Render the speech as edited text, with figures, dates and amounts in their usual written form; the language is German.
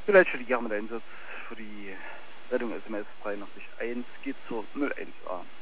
Vielleicht für die Einsatz für die Rettung SMS 831 geht zur 01a.